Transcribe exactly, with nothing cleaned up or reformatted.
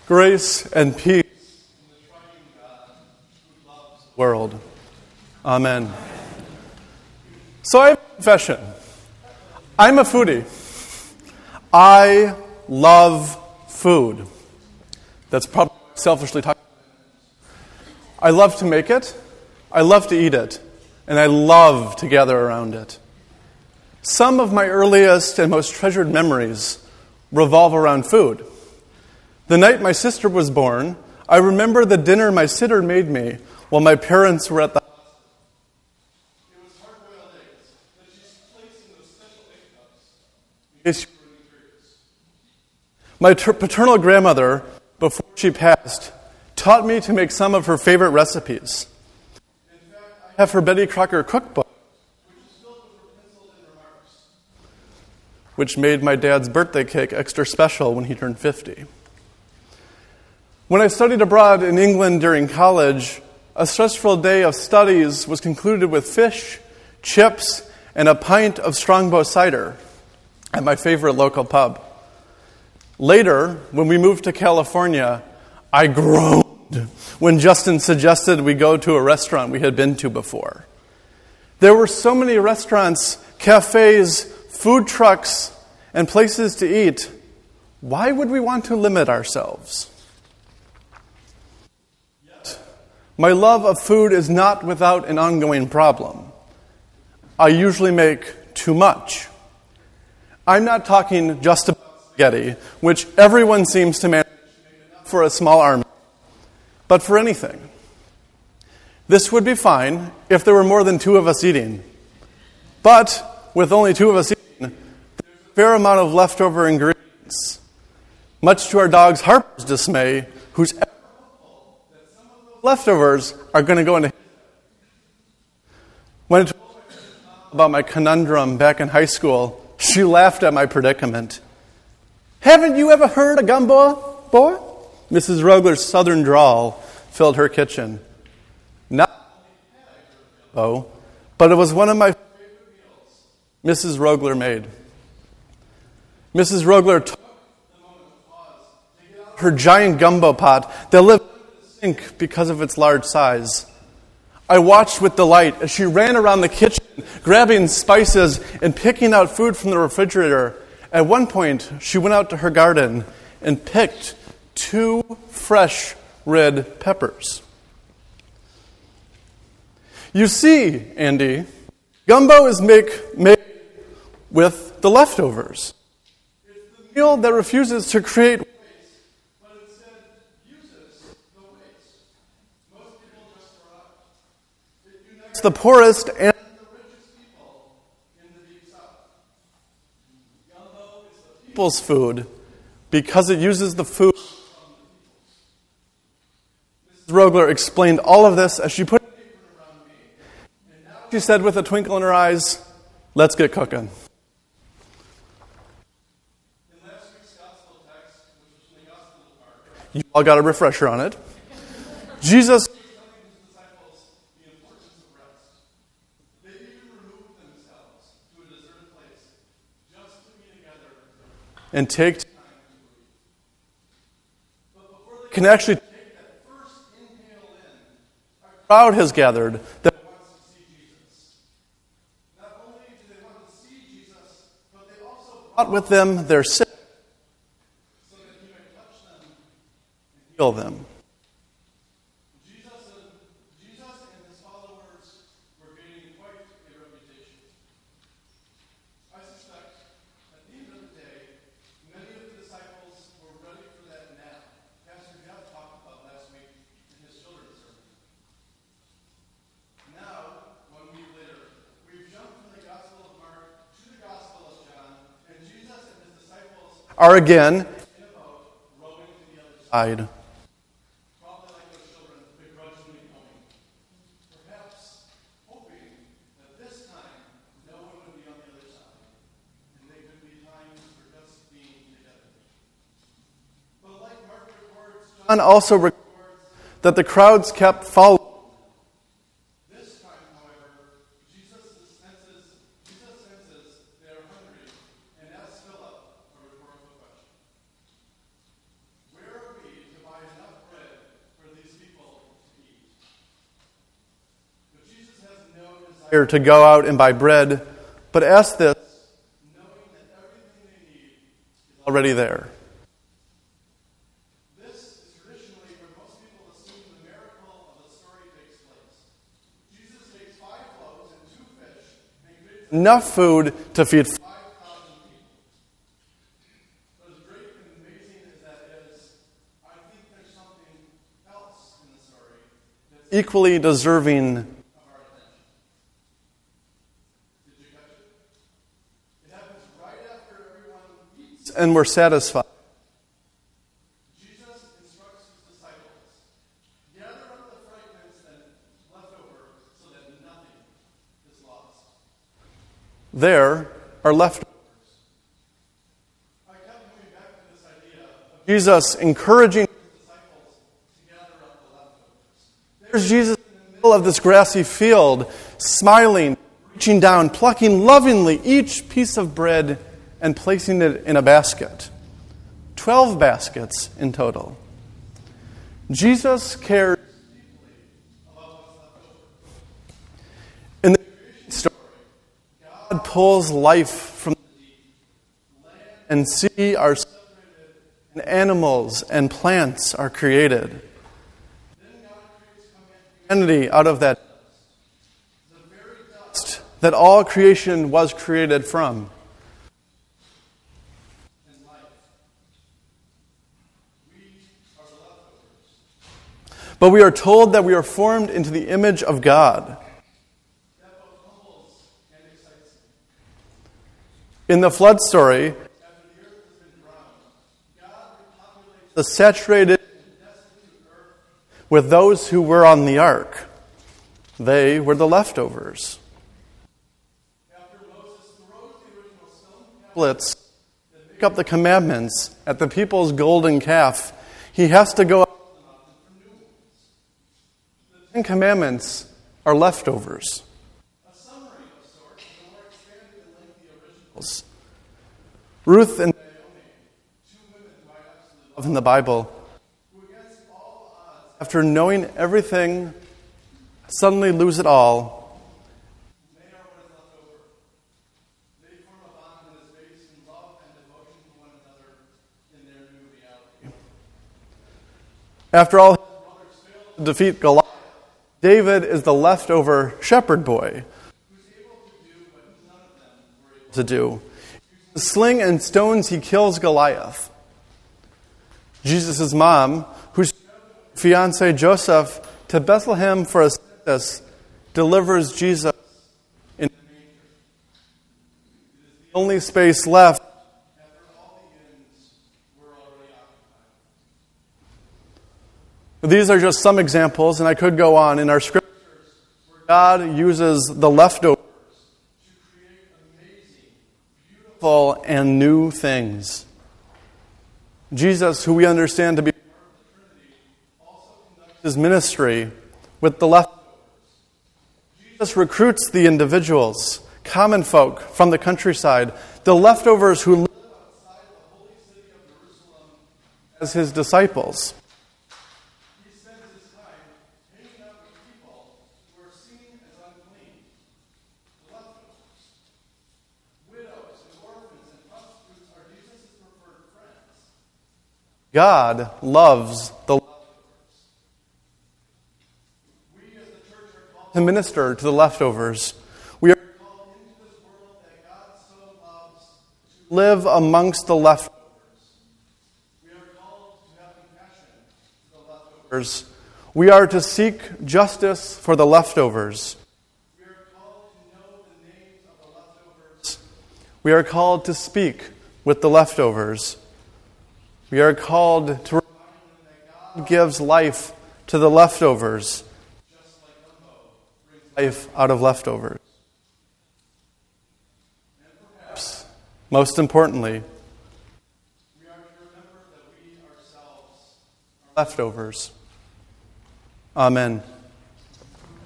Grace and peace in the triune God who loves the world. Amen. So I have a confession. I'm a foodie. I love food. That's probably selfishly talking. I love to make it, I love to eat it, and I love to gather around it. Some of my earliest and most treasured memories revolve around food. The night my sister was born, I remember the dinner my sitter made me while my parents were at the hospital. It was hard-boiled eggs that she's placed in those special egg cups in case you were curious. My ter- paternal grandmother, before she passed, taught me to make some of her favorite recipes. In fact, I have her Betty Crocker cookbook, which is filled with her penciled-in remarks, which made my dad's birthday cake extra special when he turned fifty. When I studied abroad in England during college, a stressful day of studies was concluded with fish, chips, and a pint of Strongbow cider at my favorite local pub. Later, when we moved to California, I groaned when Justin suggested we go to a restaurant we had been to before. There were so many restaurants, cafes, food trucks, and places to eat. Why would we want to limit ourselves? My love of food is not without an ongoing problem. I usually make too much. I'm not talking just about spaghetti, which everyone seems to manage for a small army, but for anything. This would be fine if there were more than two of us eating. But with only two of us eating, there's a fair amount of leftover ingredients. Much to our dog's Harper's dismay, who's leftovers are going to go into. When I told her about my conundrum back in high school, she laughed at my predicament. Haven't you ever heard of gumbo, boy? Missus Rogler's southern drawl filled her kitchen. Not gumbo, but it was one of my favorite meals Missus Rogler made. Missus Rogler took the moment to pause to get out her giant gumbo pot that lived because of its large size. I watched with delight as she ran around the kitchen, grabbing spices and picking out food from the refrigerator. At one point, she went out to her garden and picked two fresh red peppers. You see, Andy, gumbo is make, made with the leftovers. It's the meal that refuses to create the poorest and the richest people in the Deep South. Gumbo is the people's food because it uses the food from the people. Missus Rogler explained all of this as she put an apron around me. And now she said with a twinkle in her eyes, let's get cooking. In last week's gospel text, which was from the Gospel of Mark, you all got a refresher on it. Jesus and take time to breathe. But before they can actually take that first inhale in, a crowd has gathered that wants to see Jesus. Not only do they want to see Jesus, but they also brought with them their sick, so that he might touch them and heal them. Jesus and, Jesus and his followers were gaining quite a reputation. I suspect at the end of the day, many of the disciples were ready for that nap Pastor Jeff talked about last week in his children's sermon. Now, one week later, we've jumped from the Gospel of Mark to the Gospel of John, and Jesus and his disciples are again in a boat rowing to the other side. Probably like those children begrudgingly going. Perhaps hoping that this time no one would be on the other side, and they could be times for just being together. But like Mark records, John also records that the crowds kept following. This time, however, Jesus senses, Jesus senses they are hungry and asks Philip a rhetorical question. Where are we to desire to go out and buy bread, but ask this knowing that everything they need is already there. This is traditionally where most people assume the miracle of the story takes place. Jesus takes five loaves and two fish and creates enough food to feed five thousand people. But as great and amazing as that is, I think there's something else in the story that's equally deserving of our attention. Did you catch it? It happens right after everyone eats and we're satisfied. Jesus instructs his disciples, gather up the fragments that left over so that nothing is lost. There are leftovers. I kept coming back to this idea of Jesus encouraging his disciples to gather up the leftovers. There's Jesus in the middle of this grassy field, smiling, reaching down, plucking lovingly each piece of bread and placing it in a basket. Twelve baskets in total. Jesus cares deeply about what's left over. In the creation story, God pulls life from the deep. Land and sea are separated, and animals and plants are created. Then God creates humanity out of that dust, the very dust that all creation was created from. And life. We are the leftovers. But we are told that we are formed into the image of God. That both humbles and excites him. In the flood story, after the earth has been drowned, God repopulates the saturated and destitute earth with those who were on the ark. They were the leftovers. After Moses throws the original stone tablets that make up the commandments at the people's golden calf, he has to go up to the mountain for new ones. The Ten Commandments are leftovers. A summary of sorts, the more expanded and lengthy originals. Ruth and Naomi, two women who I absolutely love in the Bible, who against all odds, after knowing everything, suddenly lose it all. They are what is left over. They form a bond that is based in love and devotion to one another in their new reality. After all, his brothers failed to defeat Goliath, David is the leftover shepherd boy who's able to do what none of them were able to do. Using the sling and stones, he kills Goliath. Jesus' mom, whose fiance Joseph to Bethlehem for a census, delivers Jesus in the manger. It is the only space left after all the inns were already occupied. These are just some examples, and I could go on in our scriptures where God uses the leftovers to create amazing, beautiful, and new things. Jesus, who we understand to be part of the Trinity, also conducts his ministry with the leftovers. Jesus recruits the individuals, common folk from the countryside, the leftovers who live outside the holy city of Jerusalem, as his disciples. He spends his time hanging out with people who are seen as unclean, the leftovers. Widows and orphans and prostitutes are Jesus' preferred friends. God loves the leftovers. We as the church are called to minister to the leftovers. We are called into this world that God so loves to live amongst the leftovers. We are called to have compassion for the leftovers. We are to seek justice for the leftovers. We are called to know the names of the leftovers. We are called to speak with the leftovers. We are called to remind them that God gives life to the leftovers, just like Gumbo brings life out of leftovers. And perhaps, most importantly, we are to remember that we ourselves are leftovers. Amen.